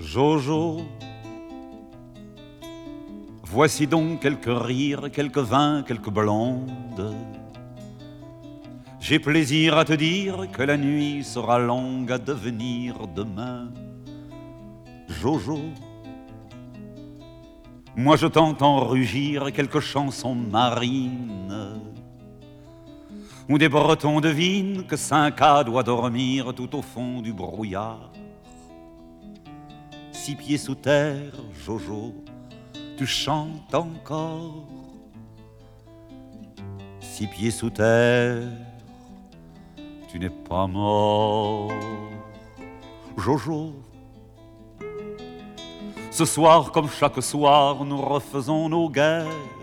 Jojo, voici donc quelques rires, quelques vins, quelques blondes. J'ai plaisir à te dire que la nuit sera longue à devenir demain. Jojo, moi je t'entends rugir quelques chansons marines, où des Bretons devinent que 5A doit dormir tout au fond du brouillard. 6 pieds sous terre, Jojo, tu chantes encore. 6 pieds sous terre, tu n'es pas mort. Jojo, ce soir comme chaque soir, nous refaisons nos guerres.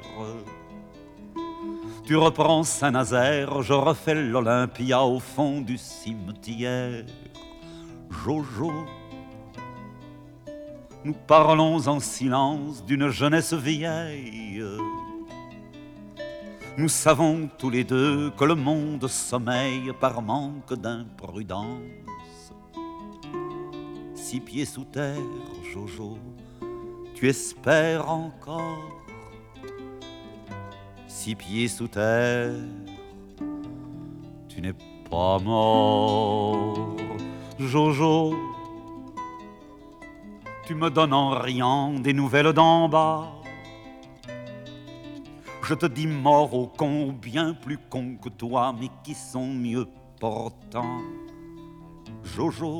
Tu reprends Saint-Nazaire, je refais l'Olympia au fond du cimetière. Jojo, nous parlons en silence d'une jeunesse vieille. Nous savons tous les deux que le monde sommeille par manque d'imprudence. 6 pieds sous terre, Jojo, tu espères encore. 6 pieds sous terre, tu n'es pas mort. Jojo, tu me donnes en riant des nouvelles d'en bas. Je te dis mort aux cons, bien plus cons que toi, mais qui sont mieux portants. Jojo,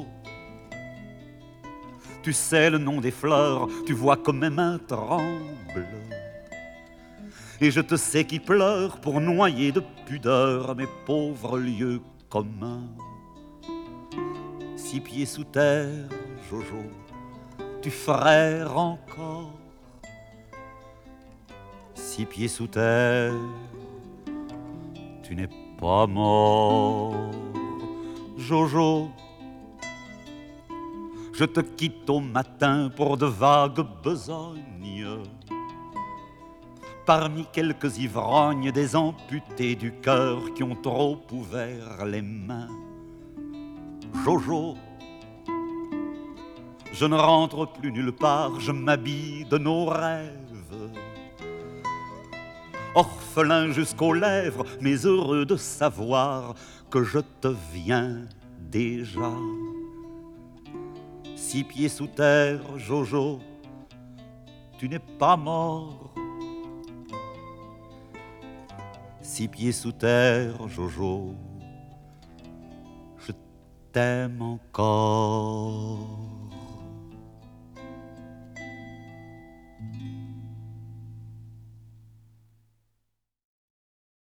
tu sais le nom des fleurs, tu vois que mes mains tremblent. Et je te sais qui pleure pour noyer de pudeur mes pauvres lieux communs. 6 pieds sous terre, Jojo, tu frères encore. 6 pieds sous terre, tu n'es pas mort. Jojo, je te quitte au matin pour de vagues besognes. Parmi quelques ivrognes, des amputés du cœur qui ont trop ouvert les mains. Jojo, je ne rentre plus nulle part, je m'habille de nos rêves. Orphelin jusqu'aux lèvres, mais heureux de savoir que je te viens déjà. 6 pieds sous terre, Jojo, tu n'es pas mort. 6 pieds sous terre, Jojo, je t'aime encore.